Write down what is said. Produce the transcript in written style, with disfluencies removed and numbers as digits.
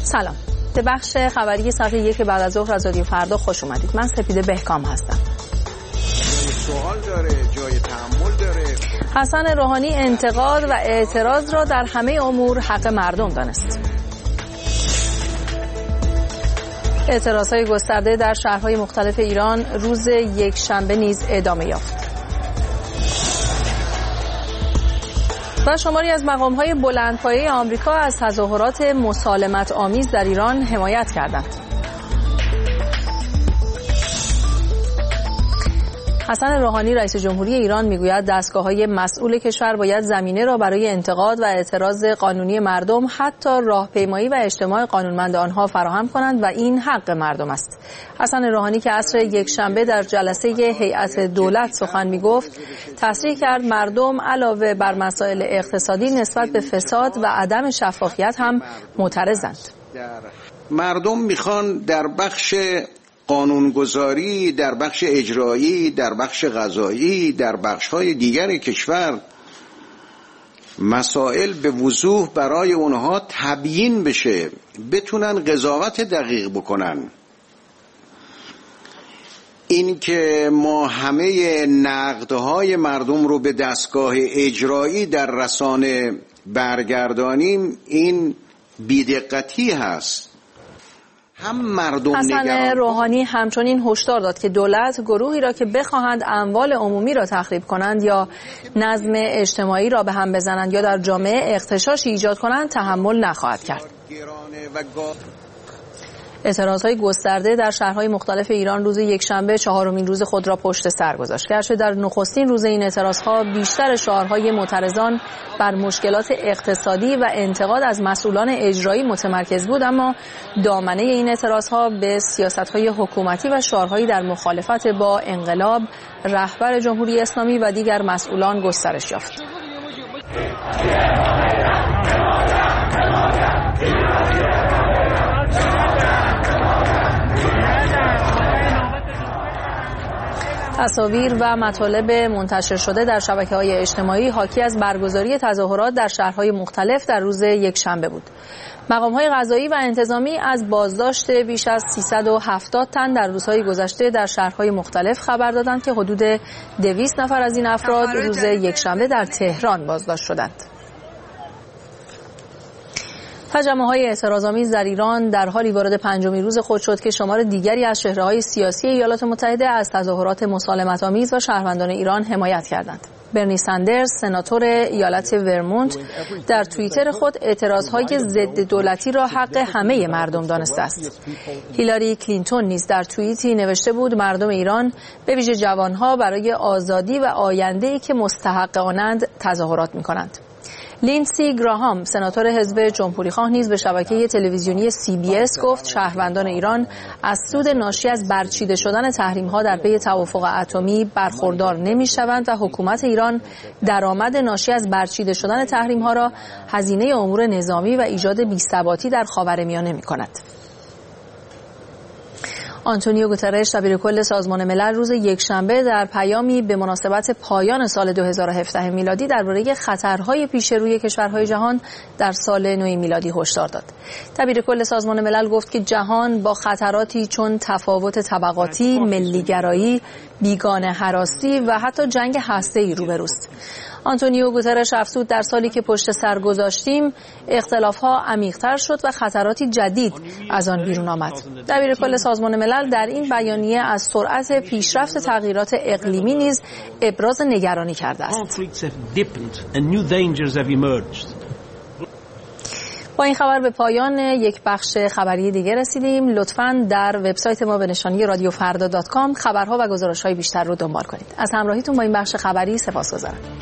سلام، به بخش خبری ساعت 1 بعد از ظهر از رادیو فردا خوش اومدید. من سپیده بهکام هستم. سوال داره، جای تأمل داره. حسن روحانی انتقاد و اعتراض را در همه امور حق مردم دانست. اعتراضهای گسترده در شهرهای مختلف ایران روز یکشنبه نیز ادامه یافت. و شماری از مقام‌های بلندپایه آمریکا از تظاهرات مسالمت آمیز در ایران حمایت کردند. حسن روحانی رئیس جمهوری ایران میگوید دستگاه‌های مسئول کشور باید زمینه را برای انتقاد و اعتراض قانونی مردم حتی راهپیمایی و اجتماع قانونمند آنها فراهم کنند و این حق مردم است. حسن روحانی که عصر یکشنبه در جلسه هیئت دولت سخن میگفت، تصریح کرد مردم علاوه بر مسائل اقتصادی نسبت به فساد و عدم شفافیت هم معترضند. مردم میخوان در بخش قانونگذاری، در بخش اجرایی، در بخش قضایی، در بخش‌های دیگر کشور مسائل به وضوح برای اونها تبیین بشه، بتونن قضاوت دقیق بکنن. این که ما همه نقدهای مردم رو به دستگاه اجرایی در رسانه برگردانیم، این بی‌دقتی هست. حسن روحانی همچنین هشدار داد که دولت گروهی را که بخواهند اموال عمومی را تخریب کنند یا نظم اجتماعی را به هم بزنند یا در جامعه اغتشاشی ایجاد کنند تحمل نخواهد کرد. اعتراضهای گسترده در شهرهای مختلف ایران روز یکشنبه چهارمین روز خود را پشت سر گذاشت. گرچه در نخستین روز این اعتراضها بیشتر شعارهای معترضان بر مشکلات اقتصادی و انتقاد از مسئولان اجرایی متمرکز بود، اما دامنه این اعتراضها به سیاستهای حکومتی و شعارهایی در مخالفت با انقلاب، رهبر جمهوری اسلامی و دیگر مسئولان گسترش یافت. تصاویر و مطالب منتشر شده در شبکه‌های اجتماعی حاکی از برگزاری تظاهرات در شهرهای مختلف در روز یکشنبه بود. مقام‌های قضایی و انتظامی از بازداشت بیش از 370 تن در روزهای گذشته در شهرهای مختلف خبر دادند که حدود 200 نفر از این افراد روز یکشنبه در تهران بازداشت شدند. تجمع‌های اعتراض‌آمیز در ایران در حالی وارد پنجمین روز خود شد که شمار دیگری از چهره‌های سیاسی ایالات متحده از تظاهرات مسالمت‌آمیز و شهروندان ایران حمایت کردند. برنی سندرز، سناتور ایالت ورمونت، در توییتر خود اعتراض‌های ضد دولتی را حق همه مردم دانسته است. هیلاری کلینتون نیز در توییتی نوشته بود مردم ایران به ویژه جوان‌ها برای آزادی و آینده‌ای که مستحق آنند تظاهرات می‌کنند. لینسی گراهام، سناتور حزب جمهوری‌خواه نیز به شبکه تلویزیونی CBS گفت شهروندان ایران از سود ناشی از برچیده شدن تحریم‌ها در پی توافق اتمی برخوردار نمی‌شوند و حکومت ایران درآمد ناشی از برچیده شدن تحریم‌ها را هزینه امور نظامی و ایجاد بی‌ثباتی در خاورمیانه می‌کند. آنتونیو گوترش، دبیر کل سازمان ملل، روز یکشنبه در پیامی به مناسبت پایان سال 2017 میلادی درباره خطرهای پیش روی کشورهای جهان در سال نو میلادی هشدار داد. دبیر کل سازمان ملل گفت که جهان با خطراتی چون تفاوت طبقاتی، ملیگرایی، بیگانه هراسی و حتی جنگ هسته‌ای روبروست. آنتونیو گوترش افزود در سالی که پشت سر گذاشتیم اختلاف‌ها عمیق‌تر شد و خطراتی جدید از آن بیرون آمد. دبیر کل سازمان ملل در این بیانیه از سرعت پیشرفت تغییرات اقلیمی نیز ابراز نگرانی کرده است. با این خبر به پایان یک بخش خبری دیگه رسیدیم. لطفاً در وبسایت ما به نشانی رادیوفردا.com خبرها و گزارش‌های بیشتر رو دنبال کنید. از همراهیتون با این بخش خبری سپاسگزارم.